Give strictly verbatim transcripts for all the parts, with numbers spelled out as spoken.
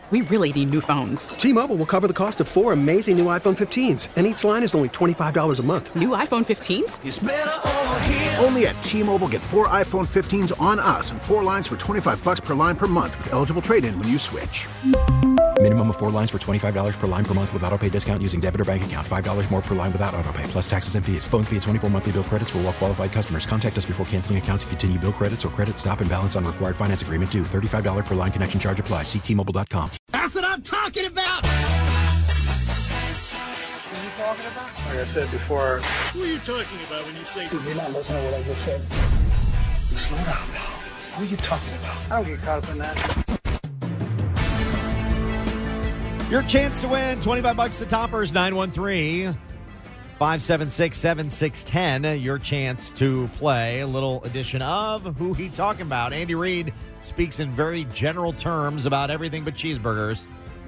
We really need new phones. T-Mobile will cover the cost of four amazing new iPhone fifteens, and each line is only twenty-five dollars a month. New iPhone fifteens? It's better over here. Only at T-Mobile, get four iPhone fifteens on us and four lines for twenty-five dollars per line per month with eligible trade-in when you switch. Minimum of four lines for twenty-five dollars per line per month with autopay discount using debit or bank account. five dollars more per line without autopay, plus taxes and fees. Phone fee at twenty-four monthly bill credits for well-qualified customers. Contact us before canceling account to continue bill credits or credit stop and balance on required finance agreement due. thirty-five dollars per line connection charge applies. See T Mobile dot com. That's what I'm talking about. What are you talking about? Like I said before. Who are you talking about when you say... You're not listening to what I just said. Slow down, pal. Who are you talking about? I don't get caught up in that. Your chance to win twenty-five bucks to Toppers, nine one three, five seven six, seven six one zero. Your chance to play a little edition of Who He Talking About. Andy Reid speaks in very general terms about everything but cheeseburgers.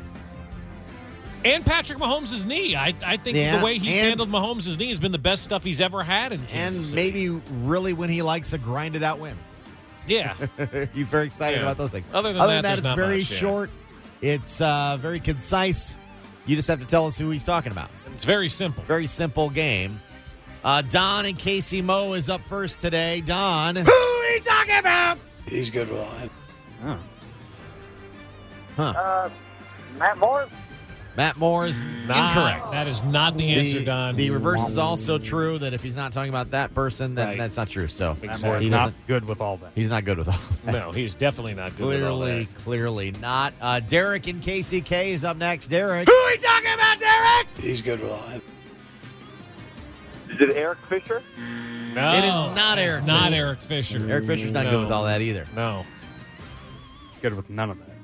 And Patrick Mahomes' knee. I, I think Yeah, the way he's and- handled Mahomes' knee has been the best stuff he's ever had in And Kansas City. maybe really when he likes a grinded out win. Yeah. He's very excited Yeah. about those things. Other than Other that, than that, there's it's not very much, yeah. short. It's uh, very concise. You just have to tell us who he's talking about. It's very simple. Very simple game. Uh, Don and Casey Moe is up first today. Don, who are you talking about? He's good with all that. Oh. Huh. Uh, Matt Moore? Matt Moore is Nah, incorrect. That is not the answer, the, Don. The reverse is also true, that if he's not talking about that person, then Right. that's not true. So Matt Moore is he not doesn't- good with all that. he's not good with all that. No, he's definitely not good with all Clearly, that. clearly not. Uh, Derek and K C K is up next. Derek. Who are you talking about, Derek? He's good with all that. Is it Eric Fisher? No, It is not it's Eric not Fisher. Eric Fisher. Eric Fisher's not No. good with all that either. No. He's good with none of that.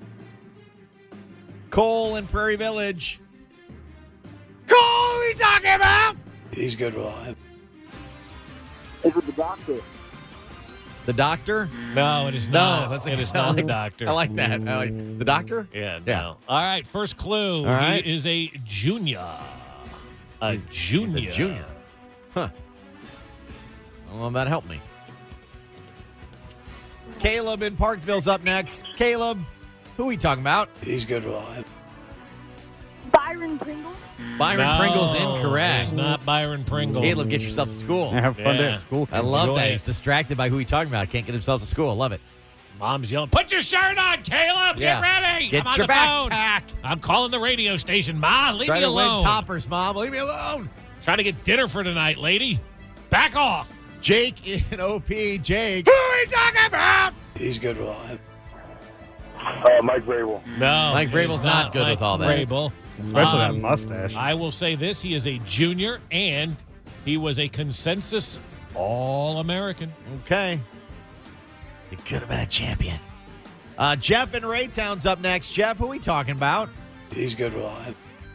Cole in Prairie Village. Cole, who are you talking about? He's good with all that. Is it the doctor? The doctor? No, it is No, not. that's a- it is I not like- the doctor. I like that. I like the doctor? Yeah, Yeah. no. All right, first clue. All right. He is a junior. A He's junior. a junior. Huh. Well, that helped me. Caleb in Parkville's up next. Caleb, who are we talking about? He's good with all that. Byron Pringle? Byron No, Pringle's incorrect. It's not Byron Pringle. Caleb, get yourself to school. Have fun day Yeah. at school. I love Enjoy that. it. He's distracted by who he's talking about. Can't get himself to school. I love it. Mom's yelling, put your shirt on, Caleb. Yeah. Get ready. Get I'm on your the phone. backpack. I'm calling the radio station. Ma, leave Trying me to alone. win toppers, Mom. Leave me alone. Trying to get dinner for tonight, lady. Back off. Jake in O P. Jake. Who are you talking about? He's good with all that. Uh, Mike Vrabel. No. Mike Vrabel's he's not good Mike with all that. Vrabel. Especially Um, that mustache. I will say this. He is a junior, and he was a consensus All-American. Okay. He could have been a champion. Uh, Jeff in Raytown's up next. Jeff, who are we talking about? He's good with all that.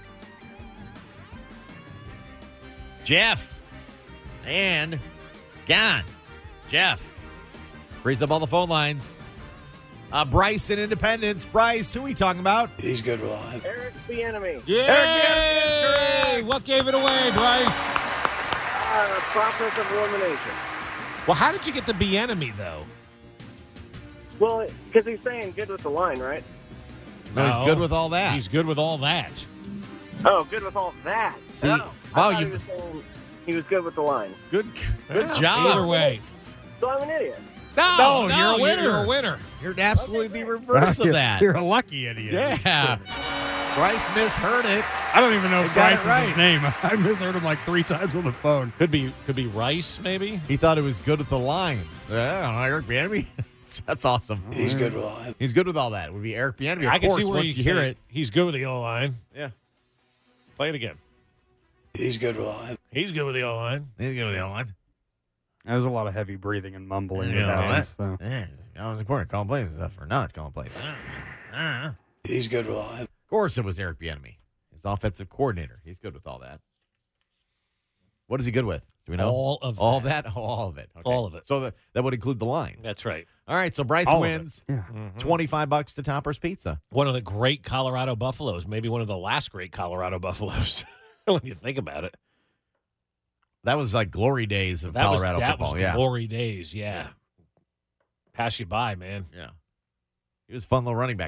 Jeff. And gone. Jeff. Frees up all the phone lines. Uh, Bryce in Independence. Bryce, who are we talking about? He's good with all that. Eric Bieniemy. Yeah. Eric Bieniemy is correct. What gave it away, Bryce? Uh, process of elimination. Well, how did you get the Bieniemy, though? Well, because he's saying good with the line, right? No, he's good with all that. He's good with all that. Oh, good with all that. See, no, wow, I thought you- he was saying he was good with the line. Good, good Yeah, job. Either way. So I'm an idiot. No, No, no, you're a winner. You're a winner. You're absolutely the reverse of that. You're a lucky idiot. Yeah. Bryce misheard it. I don't even know He if got Bryce it is right. his name. I misheard him like three times on the phone. Could be could be Rice, maybe. He thought it was good with the line. Yeah, Eric Bieniemy. That's awesome. He's good with all that. He's good with all that. It would be Eric Bieniemy, of I can course, see where once you you hear say it. He's good with the O line. Yeah. Play it again. He's good with all that. He's good with the O line. He's good with the line. There's a lot of heavy breathing and mumbling You with know that one. that? So. Yeah, I was important. Calling plays and stuff for not calling plays. Uh, Of He's good with all that. course, it was Eric Bieniemy, his offensive coordinator. He's good with all that. What is he good with? Do we know? All of all that. that. All of it. Okay. All of it. So that, that would include the line. That's right. All right. So Bryce All of wins. it. Yeah. Twenty-five bucks to Toppers Pizza. One of the great Colorado Buffaloes, maybe one of the last great Colorado Buffaloes, when you think about it. That was like glory days of That Colorado was, that football. was yeah. glory days, yeah. Pass you by, man. Yeah. He was a fun little running back too.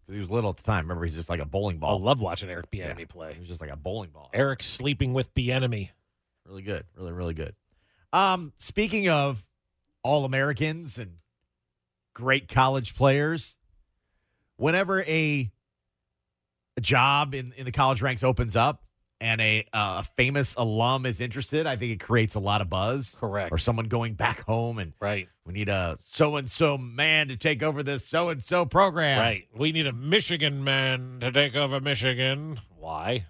He was little at the time. Remember, he's just like a bowling I ball. love watching Eric Bieniemy Yeah. play. He was just like a bowling ball. Eric sleeping with Bieniemy. Really good. Really, really good. Um, speaking of All-Americans and great college players, whenever a, a job in, in the college ranks opens up and a, uh, a famous alum is interested, I think it creates a lot of buzz. Correct. Or someone going back home and Right. we need a so-and-so man to take over this so-and-so program. Right. We need a Michigan man to take over Michigan. Why?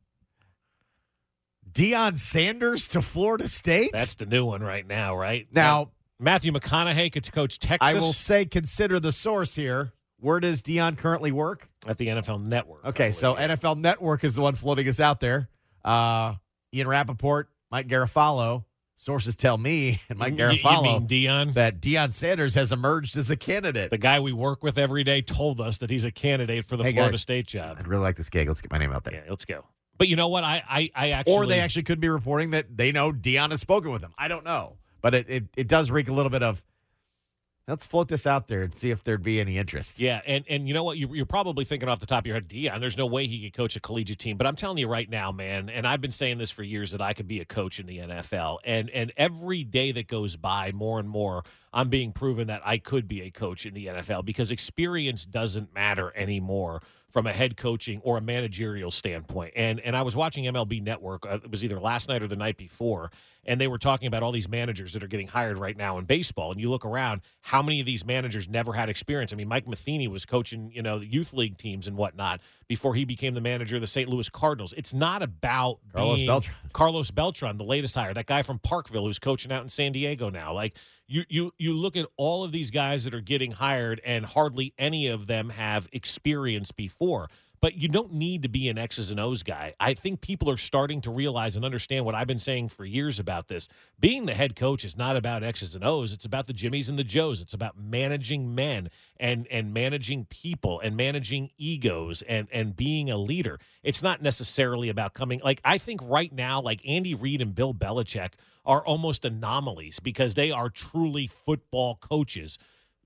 Deion Sanders to Florida State? That's the new one right now, right? Now, Matthew McConaughey could coach Texas. I will say consider the source here. Where does Deion currently work? At the N F L Network. Okay, so N F L Network is the one floating us out there. Uh, Ian Rappaport, Mike Garafalo. Sources tell me, and Mike You- you Garafalo, mean Deion? that Deion Sanders has emerged as a candidate. The guy we work with every day told us that he's a candidate for the Hey, Florida guys. State job. I'd really like this gig. Let's get my name out there. Yeah, let's go. But you know what? I, I, I actually. Or they actually could be reporting that they know Deion has spoken with him. I don't know. But it, it, it does reek a little bit of, let's float this out there and see if there'd be any interest. Yeah, and, and you know what? You, you're probably thinking off the top of your head, Deion, there's no way he could coach a collegiate team. But I'm telling you right now, man, and I've been saying this for years, that I could be a coach in the N F L. And, and every day that goes by, more and more, I'm being proven that I could be a coach in the N F L because experience doesn't matter anymore from a head coaching or a managerial standpoint. And and I was watching M L B Network. Uh, it was either last night or the night before, and they were talking about all these managers that are getting hired right now in baseball. And you look around, how many of these managers never had experience? I mean, Mike Matheny was coaching, you know, the youth league teams and whatnot before he became the manager of the Saint Louis Cardinals. It's not about Carlos being Beltran. Carlos Beltran, the latest hire, that guy from Parkville who's coaching out in San Diego now. Like, you you you look at all of these guys that are getting hired, and hardly any of them have experience before. But you don't need to be an X's and O's guy. I think people are starting to realize and understand what I've been saying for years about this. Being the head coach is not about X's and O's. It's about the Jimmies and the Joes. It's about managing men and and managing people and managing egos and and being a leader. It's not necessarily about coming. Like, I think right now, like Andy Reid and Bill Belichick are almost anomalies because they are truly football coaches.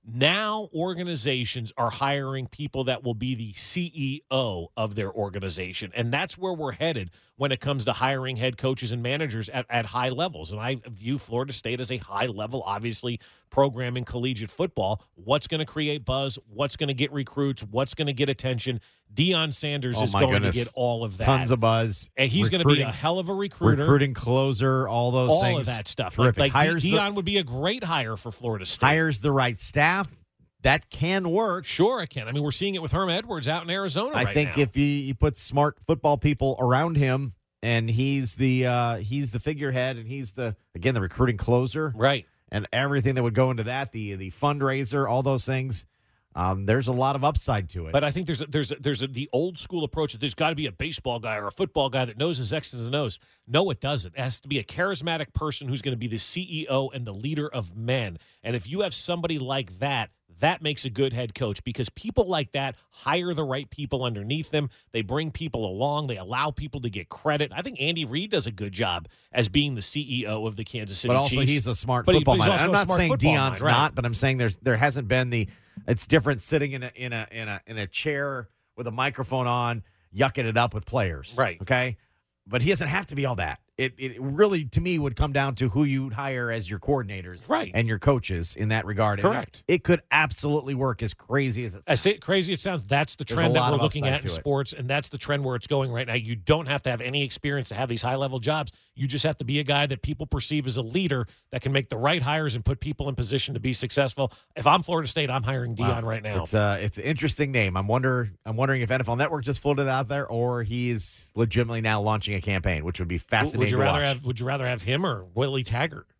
Now organizations are hiring people that will be the C E O of their organization. And that's where we're headed when it comes to hiring head coaches and managers at, at high levels. And I view Florida State as a high level, obviously, program in collegiate football. What's going to create buzz? What's going to get recruits? What's going to get attention? Deion Sanders Oh, is my going goodness. to get all of that. Tons of buzz. And he's going to be a Recruiting- hell of a recruiter. Recruiting closer, all those all things. of that stuff. Terrific. Like, like hires, Deion the, would be a great hire for Florida State. hires the right staff. That can work. Sure, it can. I mean, we're seeing it with Herm Edwards out in Arizona I right think now. if you, you put smart football people around him, and he's the uh, he's the figurehead, and he's the again the recruiting closer, right, and everything that would go into that, the the fundraiser, all those things. Um, there's a lot of upside to it. But I think there's a, there's a, there's a, the old school approach that there's got to be a baseball guy or a football guy that knows his X's and O's. No, it doesn't. It has to be a charismatic person who's going to be the C E O and the leader of men. And if you have somebody like that, that makes a good head coach because people like that hire the right people underneath them. They bring people along. They allow people to get credit. I think Andy Reid does a good job as being the C E O of the Kansas City But also, Chiefs. he's a smart But he- football but he's mind. also I'm a not smart saying football Deion's mind, right. not, but I'm saying there's there hasn't been the. It's different sitting in a in a in a in a chair with a microphone on, yucking it up with players. Right. Okay. But he doesn't have to be all that. It it really, to me, would come down to who you hire as your coordinators, Right. and your coaches in that regard. And Correct. it, it could absolutely work, as crazy as it sounds. As it, crazy it sounds, that's the There's trend a that lot we're of looking upside at in to it. sports, and that's the trend where it's going right now. You don't have to have any experience to have these high-level jobs. You just have to be a guy that people perceive as a leader that can make the right hires and put people in position to be successful. If I'm Florida State, I'm hiring Deion right now. It's uh it's an interesting name. I'm wonder I'm wondering if N F L Network just floated it out there, or he's legitimately now launching a campaign, which would be fascinating would you to rather watch. have Would you rather have him or Willie Taggart?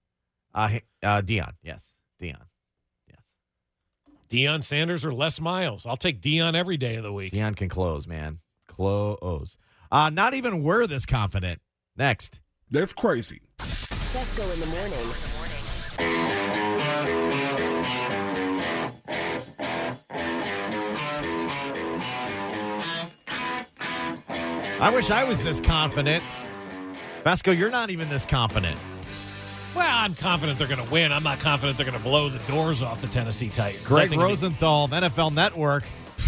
Uh, he- uh, Deion, yes, Deion, yes. Deion Sanders or Les Miles? I'll take Deion every day of the week. Deion can close, man, close. Uh, not even we're this confident. Next, that's crazy. Fesco in the morning. I wish I was this confident. Fesco, you're not even this confident. Well, I'm confident they're going to win. I'm not confident they're going to blow the doors off the Tennessee Titans. I Greg think it'd be- Rosenthal of N F L Network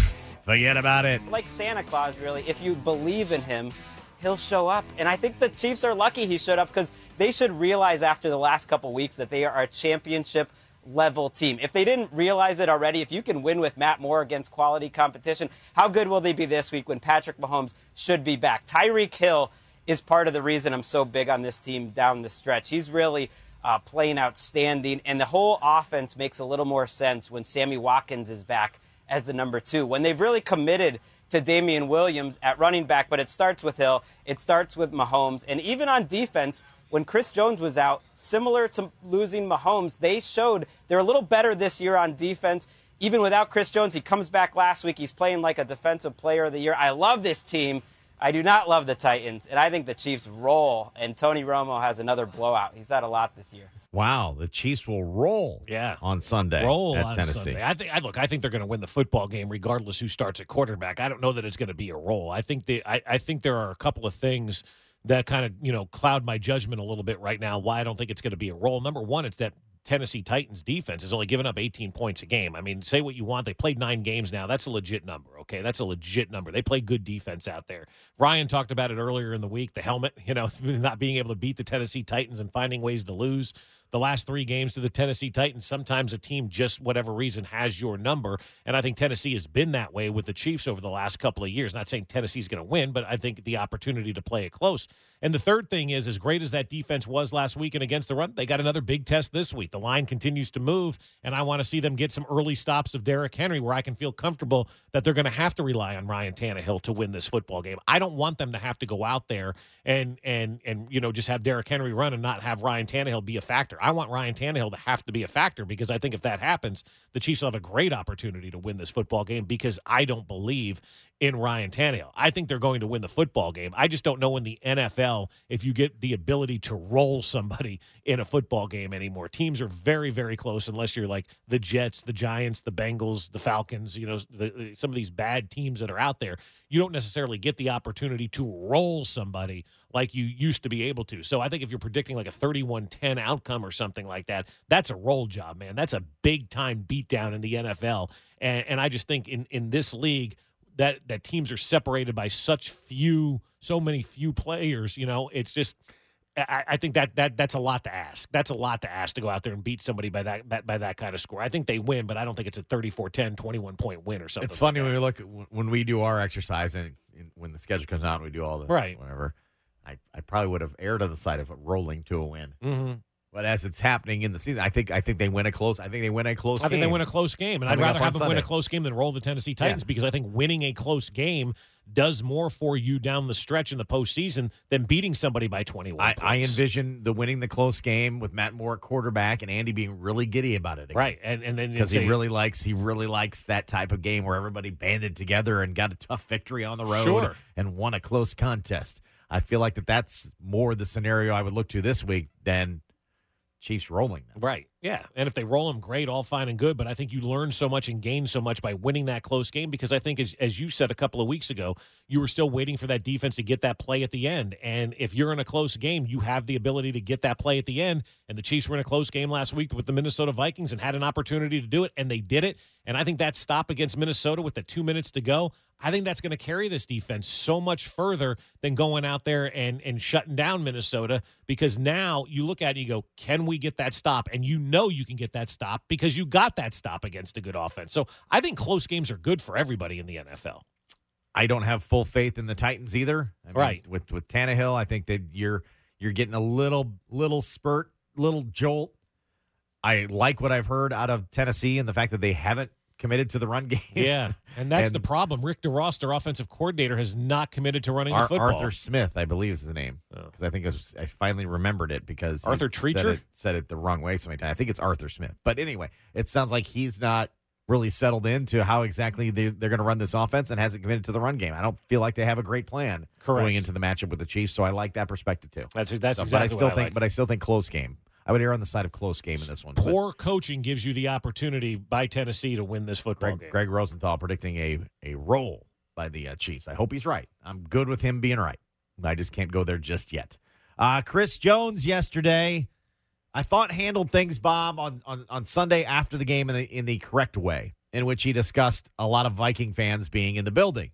Forget about it. Like Santa Claus, really, if you believe in him, he'll show up. And I think the Chiefs are lucky he showed up because they should realize after the last couple weeks that they are a championship level team. If they didn't realize it already, if you can win with Matt Moore against quality competition, how good will they be this week when Patrick Mahomes should be back? Tyreek Hill is part of the reason I'm so big on this team down the stretch. He's really uh, playing outstanding, and the whole offense makes a little more sense when Sammy Watkins is back as the number two. When they've really committed to Damian Williams at running back, but it starts with Hill, it starts with Mahomes, and even on defense, when Chris Jones was out, similar to losing Mahomes, they showed they're a little better this year on defense. Even without Chris Jones, he comes back last week. He's playing like a defensive player of the year. I love this team. I do not love the Titans, and I think the Chiefs roll, and Tony Romo has another blowout. He's had a lot this year. Wow, the Chiefs will roll yeah. on Sunday roll at on Tennessee. Sunday. I think. I, look, I think they're going to win the football game regardless who starts at quarterback. I don't know that it's going to be a roll. I think they. I, I think there are a couple of things that kind of, you know, cloud my judgment a little bit right now why I don't think it's going to be a roll. Number one, it's that Tennessee Titans defense is only giving up eighteen points a game. I mean, say what you want. They played nine games now. That's a legit number, okay? That's a legit number. They play good defense out there. Ryan talked about it earlier in the week, the helmet, you know, not being able to beat the Tennessee Titans and finding ways to lose. The last three games to the Tennessee Titans, sometimes a team, just whatever reason, has your number. And I think Tennessee has been that way with the Chiefs over the last couple of years. Not saying Tennessee's going to win, but I think the opportunity to play it close. And the third thing is, as great as that defense was last week and against the run, they got another big test this week. The line continues to move, and I want to see them get some early stops of Derrick Henry where I can feel comfortable that they're going to have to rely on Ryan Tannehill to win this football game. I don't want them to have to go out there and, and, and you know, just have Derrick Henry run and not have Ryan Tannehill be a factor. I want Ryan Tannehill to have to be a factor because I think if that happens, the Chiefs will have a great opportunity to win this football game because I don't believe in Ryan Tannehill. I think they're going to win the football game. I just don't know in the N F L if you get the ability to roll somebody in a football game anymore. Teams are very, very close unless you're like the Jets, the Giants, the Bengals, the Falcons, you know, the, some of these bad teams that are out there. You don't necessarily get the opportunity to roll somebody like you used to be able to. So I think if you're predicting like a thirty-one ten outcome or something like that, that's a roll job, man. That's a big-time beatdown in the N F L. And, and I just think in, in this league, that that teams are separated by such few, so many few players, you know, it's just, I, I think that that that's a lot to ask. That's a lot to ask to go out there and beat somebody by that, that by that kind of score. I think they win, but I don't think it's a thirty-four ten, twenty-one point win or something. It's funny like when we look at, when we do our exercise and, and when the schedule comes out and we do all the right. whatever. I, I probably would have erred on the side of it rolling to a win. Mm-hmm. But as it's happening in the season, I think I think they win a close. I think they win a close. I game. think they win a close game, and I'd Coming rather up on have them win a Sunday. close game than roll the Tennessee Titans Yeah. because I think winning a close game does more for you down the stretch in the postseason than beating somebody by twenty-one. I, I points. envision the winning the close game with Matt Moore at quarterback and Andy being really giddy about it, again. right, and and then Because he say- really likes he really likes that type of game where everybody banded together and got a tough victory on the road Sure. and won a close contest. I feel like that that's more the scenario I would look to this week than Chiefs rolling them. Right. Yeah. And if they roll them, great, all fine and good. But I think you learn so much and gain so much by winning that close game because I think, as, as you said a couple of weeks ago, you were still waiting for that defense to get that play at the end. And if you're in a close game, you have the ability to get that play at the end. And the Chiefs were in a close game last week with the Minnesota Vikings and had an opportunity to do it, and they did it. And I think that stop against Minnesota with the two minutes to go, I think that's going to carry this defense so much further than going out there and, and shutting down Minnesota because now you look at it and you go, can we get that stop? And you know you can get that stop because you got that stop against a good offense. So I think close games are good for everybody in the N F L. I don't have full faith in the Titans either. I mean, right. With with Tannehill, I think that you're you're getting a little little spurt, little jolt. I like what I've heard out of Tennessee and the fact that they haven't committed to the run game. Yeah, and that's And- the problem. Rick DeRoss, their offensive coordinator, has not committed to running Ar- the football. Arthur Smith, I believe, is the name because I think it was, I finally remembered it because he Arthur said Treacher? it, said it the wrong way so many times. I think it's Arthur Smith, but anyway, it sounds like he's not really settled into how exactly they, they're going to run this offense and hasn't committed to the run game. I don't feel like they have a great plan Correct. going into the matchup with the Chiefs, so I like that perspective too. That's that's So, exactly but I still what I think, like. but I still think close game. I would err on the side of close game in this one. But Poor coaching gives you the opportunity by Tennessee to win this football Greg, game. Greg Rosenthal predicting a a roll by the uh, Chiefs. I hope he's right. I'm good with him being right. I just can't go there just yet. Uh, Chris Jones yesterday, I thought handled things, Bob, on, on, on Sunday after the game in the in the correct way. in which he discussed a lot of Viking fans being in the building.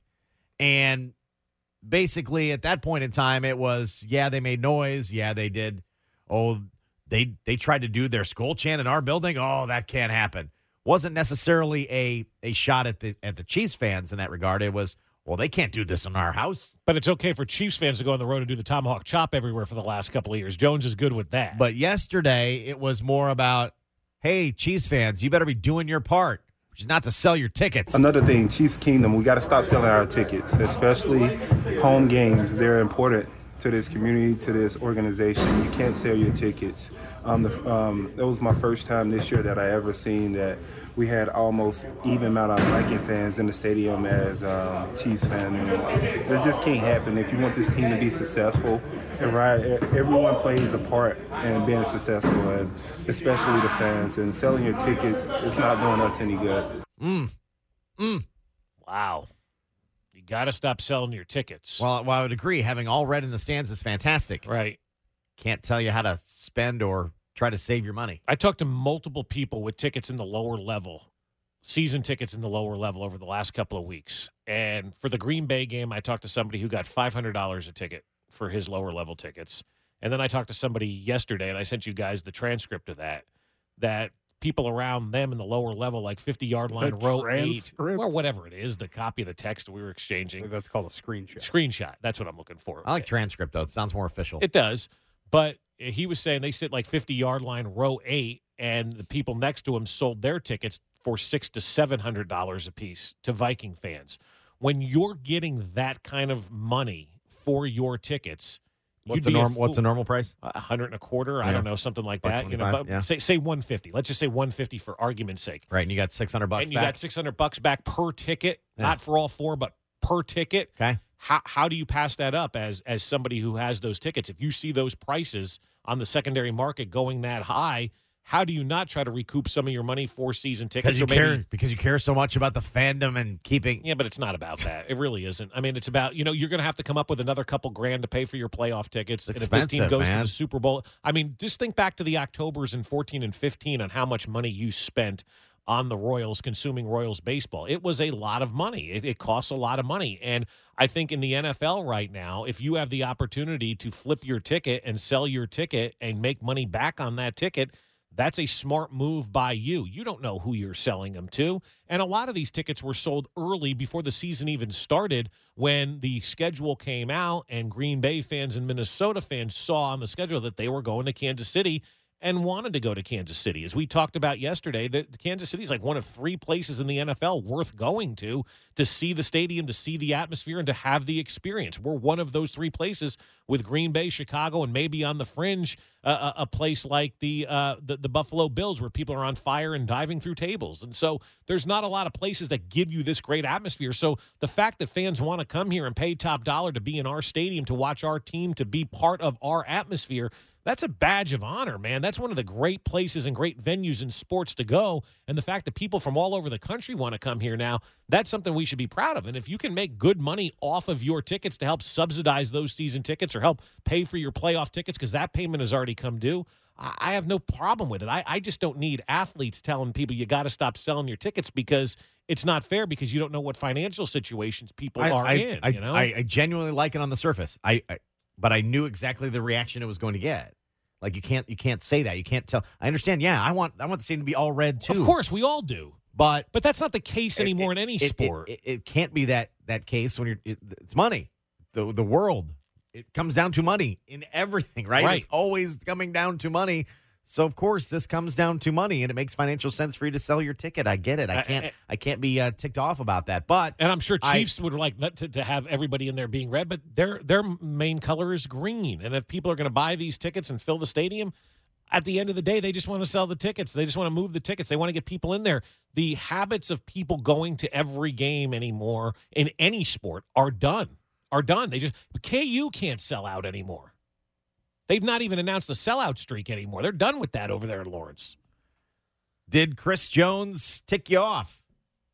And basically at that point in time, it was, yeah, they made noise. Yeah, they did. Oh, they they tried to do their skull chant in our building. Oh, that can't happen. Wasn't necessarily a a shot at the at the Chiefs fans in that regard. It was, well, they can't do this in our house. But it's okay for Chiefs fans to go on the road and do the tomahawk chop everywhere for the last couple of years. Jones is good with that. But yesterday, it was more about, hey, Chiefs fans, you better be doing your part, which is not to sell your tickets. Another thing, Chiefs Kingdom, we got to stop selling our tickets, especially home games. They're important to this community, to this organization. You can't sell your tickets. Um, the, um, that was my first time this year that I ever seen that we had almost even amount of Viking fans in the stadium as um, Chiefs fans. And that just can't happen. If you want this team to be successful, right, everyone plays a part in being successful, and especially the fans. And selling your tickets, it's not doing us any good. Mm. Mm. Wow. You got to stop selling your tickets. Well, well, I would agree. Having all red in the stands is fantastic. Right. Can't tell you how to spend or try to save your money. I talked to multiple people with tickets in the lower level, season tickets in the lower level over the last couple of weeks. And for the Green Bay game, I talked to somebody who got five hundred dollars a ticket for his lower level tickets. And then I talked to somebody yesterday, and I sent you guys the transcript of that, that people around them in the lower level, like fifty-yard line, The row eight, transcript? or whatever it is, the copy of the text we were exchanging. That's called a screenshot. Screenshot. That's what I'm looking for. I like transcript, though. It sounds more official. It does. But he was saying they sit like fifty-yard line, row eight, and the people next to him sold their tickets for six to seven hundred dollars a piece to Viking fans. When you're getting that kind of money for your tickets, What's you'd a be norm? fool- What's the normal price? A hundred and a quarter. I Yeah. don't know, something like Buck that. You know, twenty-five, but yeah. say say one fifty. Let's just say one fifty for argument's sake. Right, and you got six hundred bucks and you back. got six hundred bucks back per ticket, Yeah. not for all four, but per ticket. Okay. How how do you pass that up as as somebody who has those tickets? If you see those prices on the secondary market going that high, how do you not try to recoup some of your money for season tickets? Because you Or maybe- care, because you care so much about the fandom and keeping. Yeah, but it's not about that. It really isn't. I mean, it's about, you know, you're going to have to come up with another couple grand to pay for your playoff tickets. It's and if this team expensive, goes to man. the Super Bowl, I mean, just think back to the Octobers in fourteen and fifteen on how much money you spent on the Royals, consuming Royals baseball. It was a lot of money. It, it costs a lot of money. And I think in the N F L right now, if you have the opportunity to flip your ticket and sell your ticket and make money back on that ticket, that's a smart move by you. You don't know who you're selling them to. And a lot of these tickets were sold early before the season even started when the schedule came out and Green Bay fans and Minnesota fans saw on the schedule that they were going to Kansas City and wanted to go to Kansas City. As we talked about yesterday, that Kansas City is like one of three places in the N F L worth going to to see the stadium, to see the atmosphere, and to have the experience. We're one of those three places with Green Bay, Chicago, and maybe on the fringe, uh, a, a place like the, uh, the the Buffalo Bills where people are on fire and diving through tables. And so there's not a lot of places that give you this great atmosphere. So the fact that fans want to come here and pay top dollar to be in our stadium, to watch our team, to be part of our atmosphere, that's a badge of honor, man. That's one of the great places and great venues in sports to go. And the fact that people from all over the country want to come here now, that's something we should be proud of. And if you can make good money off of your tickets to help subsidize those season tickets or help pay for your playoff tickets, because that payment has already come due, I I have no problem with it. I, I just don't need athletes telling people you got to stop selling your tickets, because it's not fair, because you don't know what financial situations people I, are I, in. I, you know? I, I genuinely like it on the surface. I, I, but I knew exactly the reaction it was going to get. Like you can't, you can't say that. You can't tell. I understand. Yeah, I want, I want the stadium to be all red too. Of course, we all do. But but that's not the case anymore it, in any it, sport. It, it, it can't be that that case when you're. It, it's money. The the world. It comes down to money in everything, right? Right. It's always coming down to money. So of course this comes down to money, and it makes financial sense for you to sell your ticket. I get it. I can't. I, I can't be uh, ticked off about that. But and I'm sure I- Chiefs would like let- to, to have everybody in there being red, but their their main color is green. And if people are going to buy these tickets and fill the stadium, at the end of the day, they just want to sell the tickets. They just want to move the tickets. They want to get people in there. The habits of people going to every game anymore in any sport are done. Are done. They just K U can't sell out anymore. They've not even announced a sellout streak anymore. They're done with that over there in Lawrence. Did Chris Jones tick you off?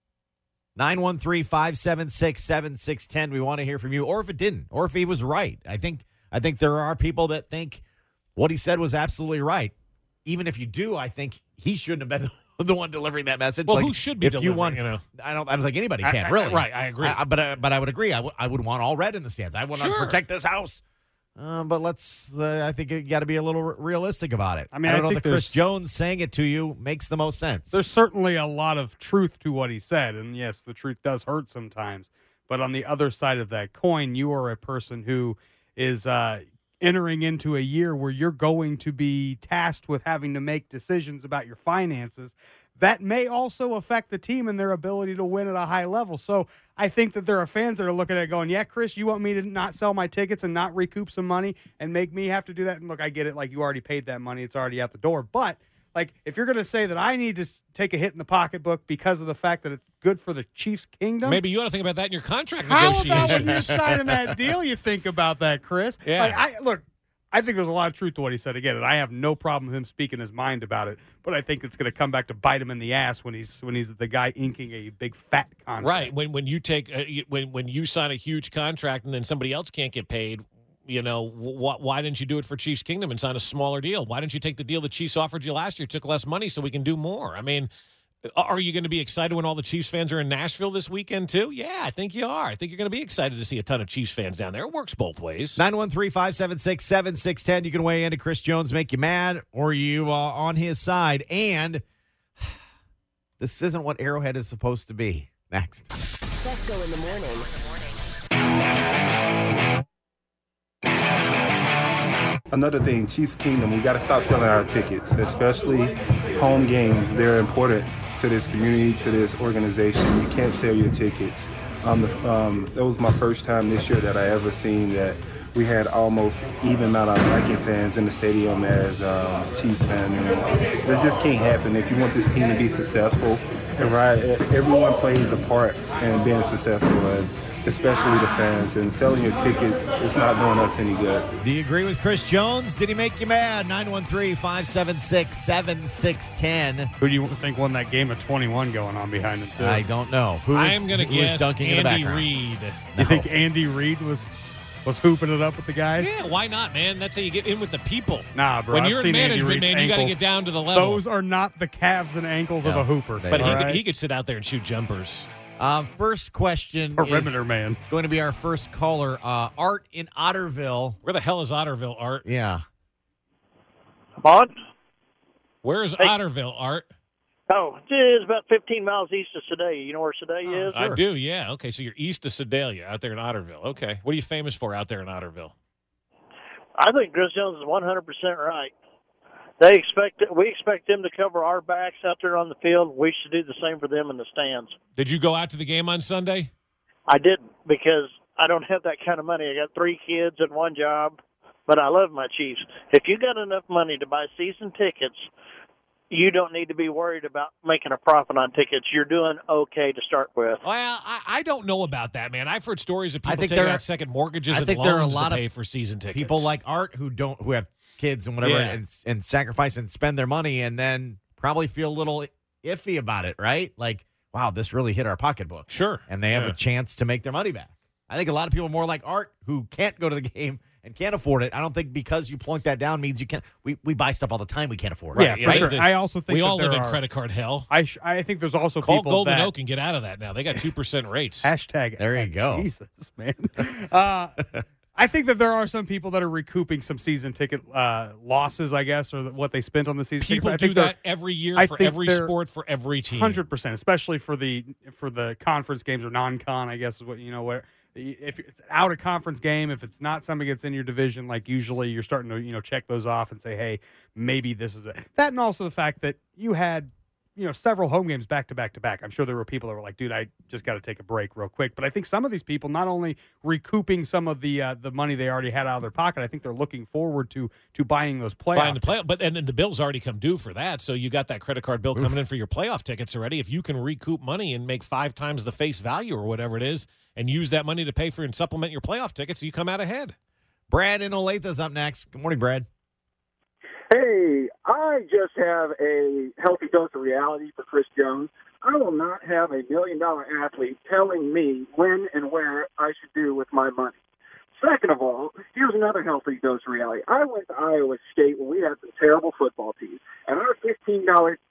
nine one three, five seven six, seven six one zero. We want to hear from you. Or if it didn't, or if he was right. I think I think there are people that think what he said was absolutely right. Even if you do, I think he shouldn't have been the one delivering that message. Well, like, who should be if delivering, you want, you know? I don't. I don't think anybody I- can I- really. right, I agree. I, but uh, but I would agree. I would I would want all red in the stands. I want to Sure. protect this house. Uh, but let's. Uh, I think you got to be a little r- realistic about it. I mean, I don't I know think if the Chris there's- Jones saying it to you makes the most sense. There's certainly a lot of truth to what he said, and yes, the truth does hurt sometimes. But on the other side of that coin, you are a person who is uh, entering into a year where you're going to be tasked with having to make decisions about your finances. That may also affect the team and their ability to win at a high level. So I think that there are fans that are looking at it going, yeah, Chris, you want me to not sell my tickets and not recoup some money and make me have to do that? And look, I get it. Like, you already paid that money. It's already out the door. But, like, if you're going to say that I need to s- take a hit in the pocketbook because of the fact that it's good for the Chiefs' kingdom. Maybe you ought to think about that in your contract How negotiations. about when you're signing that deal, you think about that, Chris? Yeah. Like, I, look, I think there's a lot of truth to what he said again, and I have no problem with him speaking his mind about it. But I think it's going to come back to bite him in the ass when he's when he's the guy inking a big fat contract. Right. When when you take uh, you- when when you sign a huge contract and then somebody else can't get paid, you know, wh- why didn't you do it for Chiefs Kingdom and sign a smaller deal? Why didn't you take the deal the Chiefs offered you last year, took less money so we can do more? I mean, are you going to be excited when all the Chiefs fans are in Nashville this weekend too? Yeah, I think you are. I think you're going to be excited to see a ton of Chiefs fans down there. It works both ways. nine one three, five seven six, seven six one zero. You can weigh in to Chris Jones make you mad, or you uh, on his side. And this isn't what Arrowhead is supposed to be. Next. Fesco in the morning. Another thing, Chiefs Kingdom, we got to stop selling our tickets, especially home games. They're important to this community, to this organization. You can't sell your tickets. Um, the, um, that was my first time this year that I ever seen that we had almost even amount of Viking fans in the stadium as um, Chiefs fans. And that just can't happen. If you want this team to be successful, and right, everyone plays a part in being successful, and especially the fans. And selling your tickets, it's not doing us any good. Do you agree with Chris Jones? Did he make you mad? nine one three, five seven six, seven six one zero. Who do you think won that game of twenty-one going on behind him, too? I don't know. Who is, I'm going to who is guess dunking in the Andy background? Reid. You think Andy Reid was was hooping it up with the guys? Yeah, why not, man? That's how you get in with the people. Nah, bro. When I've you're in seen Andy management, Reid's man, you got to ankles. get down to the level. Those are not the calves and ankles No, of a hooper. but he, all could, right? he could sit out there and shoot jumpers. Um, first question Perimeter is man. going to be our first caller. Uh, Art in Otterville. Where the hell is Otterville, Art? Yeah. On? Where is Hey. Otterville, Art? Oh, it's about fifteen miles east of Sedalia. You know where Sedalia is? I do, yeah. Okay, so you're east of Sedalia, out there in Otterville. Okay. What are you famous for out there in Otterville? I think Chris Jones is one hundred percent right. They expect we expect them to cover our backs out there on the field. We should do the same for them in the stands. Did you go out to the game on Sunday? I didn't because I don't have that kind of money. I got three kids and one job, but I love my Chiefs. If you got enough money to buy season tickets, you don't need to be worried about making a profit on tickets. You're doing okay to start with. Well, I, I don't know about that, man. I've heard stories of I people think taking there are- out second mortgages I and think there are a loans lot to of pay for season tickets. People like Art who don't who have kids and whatever Yeah. and, and sacrifice and spend their money and then probably feel a little iffy about it, right? Like, wow, this really hit our pocketbook. Sure. And they have Yeah. a chance to make their money back. I think a lot of people are more like Art who can't go to the game and can't afford it. I don't think because you plunk that down means you can't. We, we buy stuff all the time we can't afford. Yeah, Right? for right? sure. The- I also think we that all live there in are- credit card hell. I sh- I think there's also Call people Golden that Oak and get out of that now. They got two percent rates. hashtag. There you go. Jesus, man. Uh, I think that there are some people that are recouping some season ticket uh, losses, I guess, or what they spent on the season People tickets. I do think they're- that every year I for think every they're sport for every team. Hundred percent, especially for the for the conference games or non-con. I guess is what you know. Where if it's out of conference game, if it's not something that's in your division, like usually you're starting to you know check those off and say, hey, maybe this is it. That, and also the fact that you had you know several home games back to back to back. I'm sure there were people that were like, dude, I just got to take a break real quick. But I think some of these people not only recouping some of the uh, the money they already had out of their pocket, I think they're looking forward to to buying those playoff Buying the play, but and then the bill's already come due for that, so you got that credit card bill coming in for your playoff tickets already. If you can recoup money and make five times the face value or whatever it is, and use that money to pay for and supplement your playoff tickets, you come out ahead. Brad in Olathe's up next. Good morning, Brad. Hey, I just have a healthy dose of reality for Chris Jones. I will not have a million-dollar athlete telling me when and where I should do with my money. Second of all, here's another healthy dose of reality. I went to Iowa State when we had some terrible football teams, and our fifteen dollars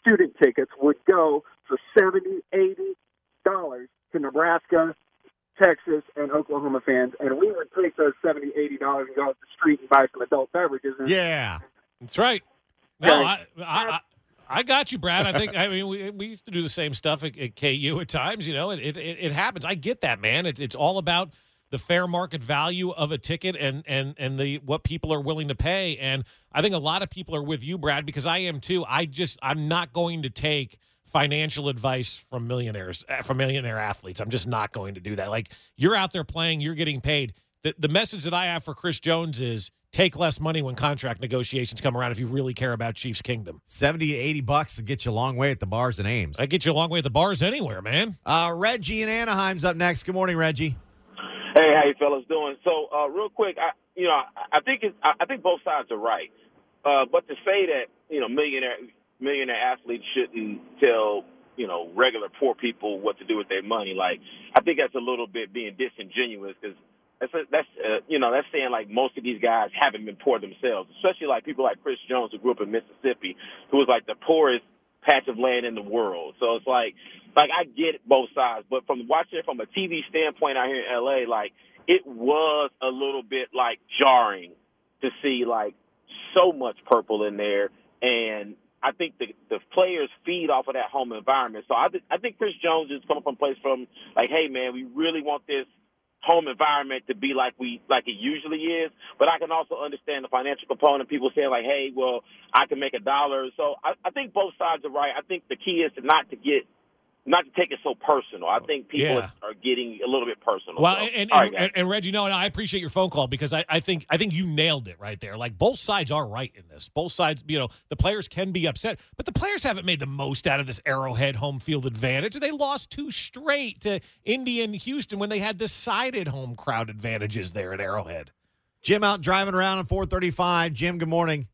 student tickets would go for seventy, eighty dollars to Nebraska, Texas, and Oklahoma fans, and we would take those seventy, eighty dollars and go out the street and buy some adult beverages. And Yeah. That's right. No, I, I, I, I got you, Brad. I think, I mean, we, we used to do the same stuff at, at K U at times, you know, it, it, it happens. I get that, man. It, it's all about the fair market value of a ticket and, and, and the, what people are willing to pay. And I think a lot of people are with you, Brad, because I am too. I just, I'm not going to take financial advice from millionaires, from millionaire athletes. I'm just not going to do that. Like, you're out there playing, you're getting paid. The, the message that I have for Chris Jones is take less money when contract negotiations come around if you really care about Chiefs Kingdom. seventy to eighty bucks to get you a long way at the bars and Ames. I get you a long way at the bars anywhere, man. Uh, Reggie in Anaheim's up next. Good morning, Reggie. Hey, how you fellas doing? So, uh, real quick, I, you know, I, I think it's, I, I think both sides are right. Uh, but to say that, you know, millionaire millionaire athletes shouldn't tell, you know, regular poor people what to do with their money, like, I think that's a little bit being disingenuous because that's, a, that's uh, you know, that's saying, like, most of these guys haven't been poor themselves, especially, like, people like Chris Jones who grew up in Mississippi, who was, like, the poorest patch of land in the world. So it's like, like I get both sides, but from watching it from a T V standpoint out here in L A, like, it was a little bit, like, jarring to see, like, so much purple in there, and I think the the players feed off of that home environment. So I, th- I think Chris Jones is coming from a place from, like, hey, man, we really want this home environment to be like we like it usually is, but I can also understand the financial component. People saying, like, hey, well, I can make a dollar. So I, I think both sides are right. I think the key is to not to get not to take it so personal. I think people Yeah. are, are getting a little bit personal. Well, so, and, all and, right, guys. and, and Reggie, no, no, I appreciate your phone call because I, I think I think you nailed it right there. Like, both sides are right in this. Both sides, you know, the players can be upset, but the players haven't made the most out of this Arrowhead home field advantage. They lost two straight to Indy and Houston when they had decided home crowd advantages there at Arrowhead. Jim out driving around on four thirty-five. Jim, good morning.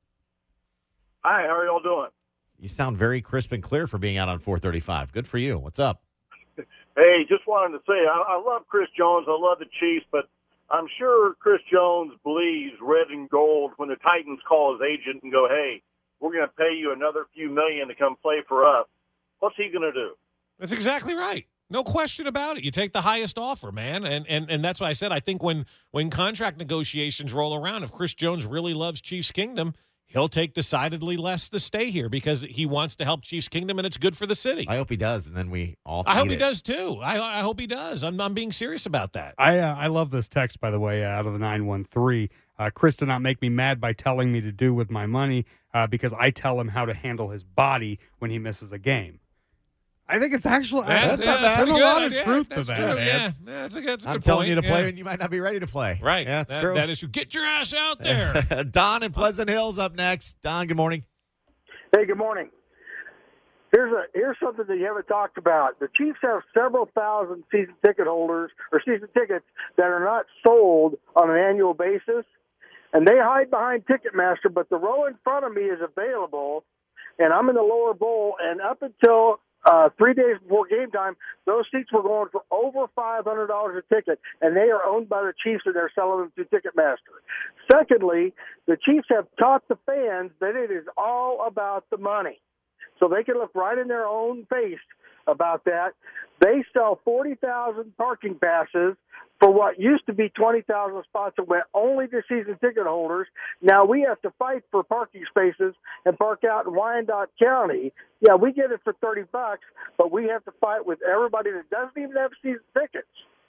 Hi, how are y'all doing? You sound very crisp and clear for being out on four thirty-five. Good for you. What's up? Hey, just wanted to say, I, I love Chris Jones. I love the Chiefs, but I'm sure Chris Jones believes red and gold when the Titans call his agent and go, hey, we're going to pay you another few million to come play for us. What's he going to do? That's exactly right. No question about it. You take the highest offer, man. And and and that's why I said I think when when contract negotiations roll around, if Chris Jones really loves Chiefs Kingdom, he'll take decidedly less to stay here because he wants to help Chiefs Kingdom and it's good for the city. I hope he does, and then we all I hope eat he it. does too. I, I hope he does. I'm, I'm being serious about that. I uh, I love this text, by the way, uh, out of the nine one three. Uh, Chris did not make me mad by telling me to do with my money uh, because I tell him how to handle his body when he misses a game. I think it's actually That's- that's yeah, not bad. that's There's a good. lot of Yeah, truth to that's that, true. man. Yeah, that's a, that's a I'm good telling point. you to play Yeah. when you might not be ready to play. Right. Yeah, that's that, true. That is true. Get your ass out there. Don in Pleasant Hills up next. Don, good morning. Hey, good morning. Here's a here's something that you haven't talked about. The Chiefs have several thousand season ticket holders or season tickets that are not sold on an annual basis, and they hide behind Ticketmaster. But the row in front of me is available, and I'm in the lower bowl. And up until uh, three days before game time, those seats were going for over five hundred dollars a ticket, and they are owned by the Chiefs, and they're selling them through Ticketmaster. Secondly, the Chiefs have taught the fans that it is all about the money. So they can look right in their own face about that. They sell forty thousand parking passes for what used to be twenty thousand spots that went only to season ticket holders. Now we have to fight for parking spaces and park out in Wyandotte County. Yeah, we get it for thirty bucks, but we have to fight with everybody that doesn't even have season tickets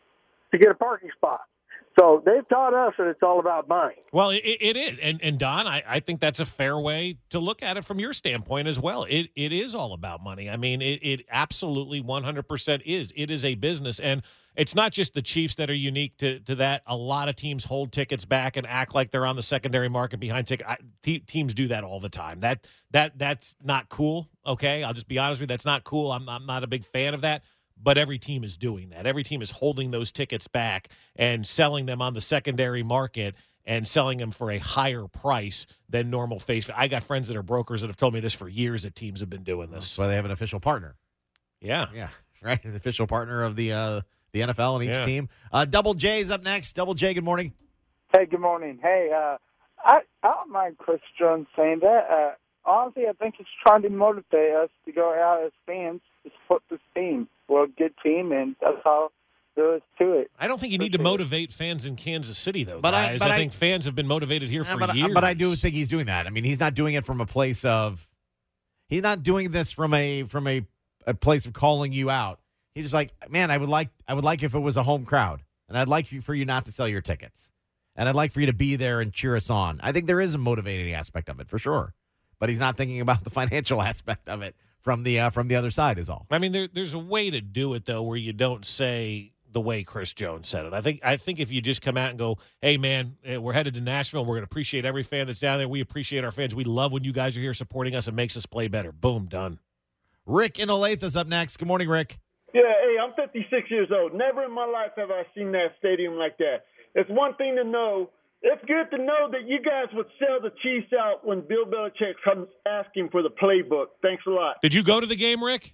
to get a parking spot. So they've taught us that it's all about money. Well, it, it is. And, and Don, I, I think that's a fair way to look at it from your standpoint as well. It It is all about money. I mean, it, it absolutely one hundred percent is. It is a business. And it's not just the Chiefs that are unique to, to that. A lot of teams hold tickets back and act like they're on the secondary market behind ticket. I, te- teams do that all the time. That that That's not cool, okay? I'll just be honest with you. That's not cool. I'm, I'm not a big fan of that. But every team is doing that. Every team is holding those tickets back and selling them on the secondary market and selling them for a higher price than normal face. I got friends that are brokers that have told me this for years that teams have been doing this. That's why they have an official partner. Yeah. Yeah, right? The official partner of the uh, the N F L and each Yeah. team. Uh, Double J's up next. Double J, good morning. Hey, good morning. Hey, uh, I, I don't mind Chris Jones saying that. Uh, honestly, I think he's trying to motivate us to go out as fans to support this team. We're a good team, and that's how there is to it. I don't think you need to motivate fans in Kansas City, though, But I- guys. but I, I- think fans have been motivated here Yeah, for but, years. but I do think he's doing that. I mean, he's not doing it from a place of he's not doing this from a from a, a place of calling you out. He's just like, man, I would like I would like if it was a home crowd, and I'd like you, for you not to sell your tickets, and I'd like for you to be there and cheer us on. I think there is a motivating aspect of it for sure, but he's not thinking about the financial aspect of it from the uh, from the other side. Is all. I mean, there, there's a way to do it, though, where you don't say the way Chris Jones said it. I think I think if you just come out and go, hey, man, eh, we're headed to Nashville. We're going to appreciate every fan that's down there. We appreciate our fans. We love when you guys are here supporting us. It makes us play better. Boom, done. Rick in Olathe is up next. Good morning, Rick. Yeah, hey, I'm fifty-six years old. Never in my life have I seen that stadium like that. It's one thing to know. It's good to know that you guys would sell the Chiefs out when Bill Belichick comes asking for the playbook. Thanks a lot. Did you go to the game, Rick?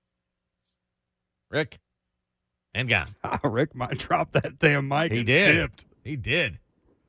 Rick. And gone. Rick might drop that damn mic. He and did. dipped. He did.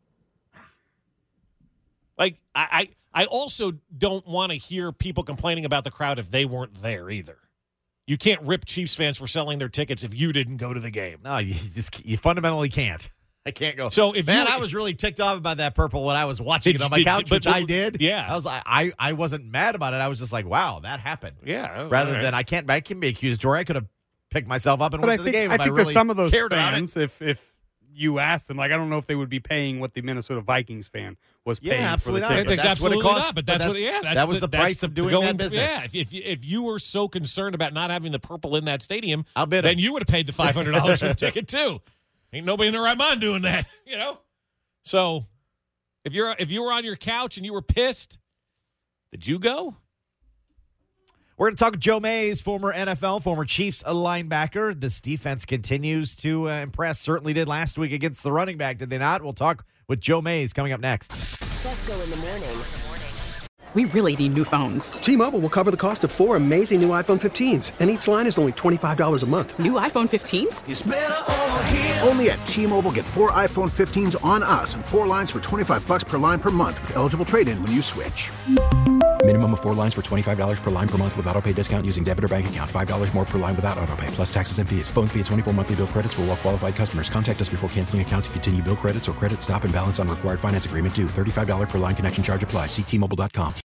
Like, I, I, I also don't want to hear people complaining about the crowd if they weren't there either. You can't rip Chiefs fans for selling their tickets if you didn't go to the game. No, you just you fundamentally can't. I can't go. So if man, you, I was really ticked off about that purple when I was watching Did it on you- my did- couch, but- which but- I did. yeah. I was like, I, I wasn't mad about it. I was just like, wow, that happened. Yeah. Rather all right. than I can't, I can be accusatory. I could have picked myself up and But I went to the think game. I if think I that really some of those cared about it. fans, if if you asked them, like I don't know if they would be paying what the Minnesota Vikings fan was Yeah, paying absolutely for the not. ticket. But that's what it Absolutely cost. not, but But that's what. that's- Yeah, that's that was the that's price of doing going- that business. Yeah, if, if if you were so concerned about not having the purple in that stadium, I'll bid then him. you would have paid the five hundred dollars for the ticket too. Ain't nobody in their right mind doing that, you know. So, if you're if you were on your couch and you were pissed, did you go? We're going to talk to Joe Mays, former N F L, former Chiefs linebacker. This defense continues to uh, impress. Certainly did last week against the running back, did they not? We'll talk with Joe Mays coming up next. Fesco in the morning. We really need new phones. T-Mobile will cover the cost of four amazing new iPhone fifteens, and each line is only twenty-five dollars a month. New iPhone fifteens? It's better over here. Only at T-Mobile, get four iPhone fifteens on us and four lines for twenty-five bucks per line per month with eligible trade-in when you switch. Minimum of four lines for twenty-five dollars per line per month with autopay discount using debit or bank account. five dollars more per line without autopay, plus taxes and fees. Phone fee at twenty-four monthly bill credits for well-qualified customers. Contact us before canceling account to continue bill credits or credit stop and balance on required finance agreement due. thirty-five dollars per line connection charge applies. See T Mobile dot com.